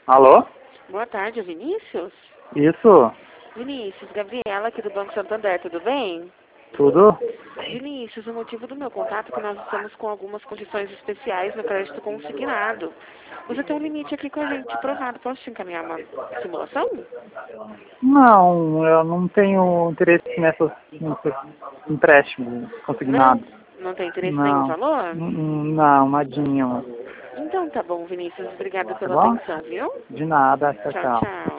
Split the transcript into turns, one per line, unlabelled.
Alô?
Boa tarde, Vinícius.
Isso?
Vinícius, Gabriela aqui do Banco Santander, tudo bem?
Tudo?
Vinícius, o motivo do meu contato é que nós estamos com algumas condições especiais no crédito consignado. Você tem um limite aqui com a gente aprovado. Posso te encaminhar uma simulação?
Não, eu não tenho interesse nesse empréstimo consignado.
Não tem interesse em nenhum
Não.
valor?
Não, nadinha.
Então tá bom, Vinícius. Obrigada
Tá
pela
bom?
atenção, viu?
De nada, tchau,
Tchau,
tchau.
tchau.